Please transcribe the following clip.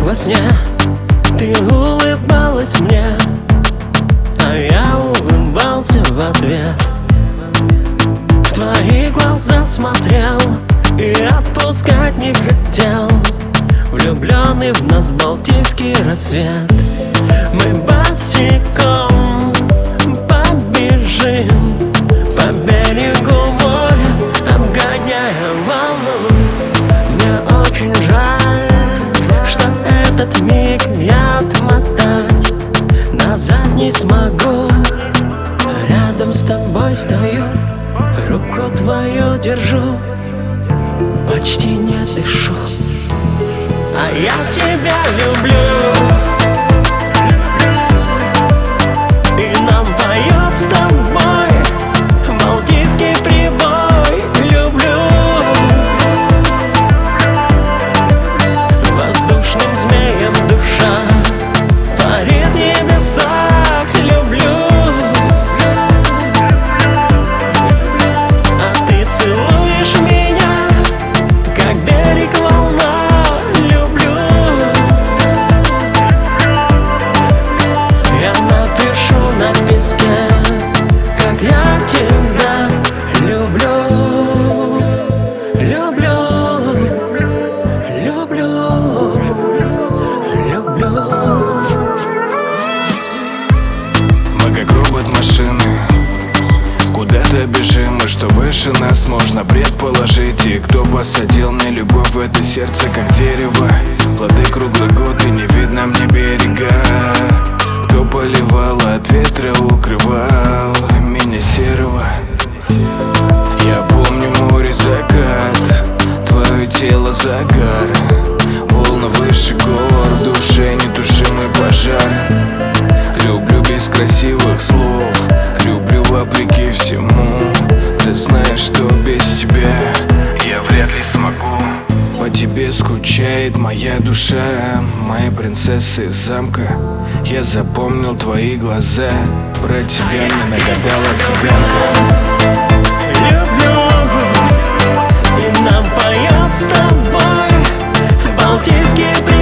во сне ты улыбалась мне, а я улыбался в ответ. В твои глаза смотрел и отпускать не хотел, влюбленный в нас балтийский рассвет. Мы босиком побежим по берегу моря, обгоняя волну. Мне очень жаль, что этот миг я отмотать назад не смогу. Рядом с тобой стою, руку твою держу, почти не дышу, а я тебя люблю. И нам поет с тобой балтийский прибой. Люблю воздушным змеем душа парит в небесах. Люблю, а ты целуешь меня, как берег волна. Люблю, я напишу на песке, как я тебя люблю. Люблю, люблю, люблю. Мы как робот-машины, куда-то бежим, и что выше нас можно предположить. И кто посадил мне любовь в это сердце, как дерево, плоды круглый год, и не видно мне берега. Кто поливал, от ветра укрывал меня серого. Я помню море, закат, твое тело, загар, волны выше гор, в душе нетушимый пожар. Люблю без красивых слов, люблю вопреки всему. Ты знаешь, что без тебя я вряд ли смогу. По тебе скучает моя душа, моя принцесса из замка. Я запомнил твои глаза, про тебя не нагадала цыганка. Люблю, и нам поет с тобой балтийский прибой.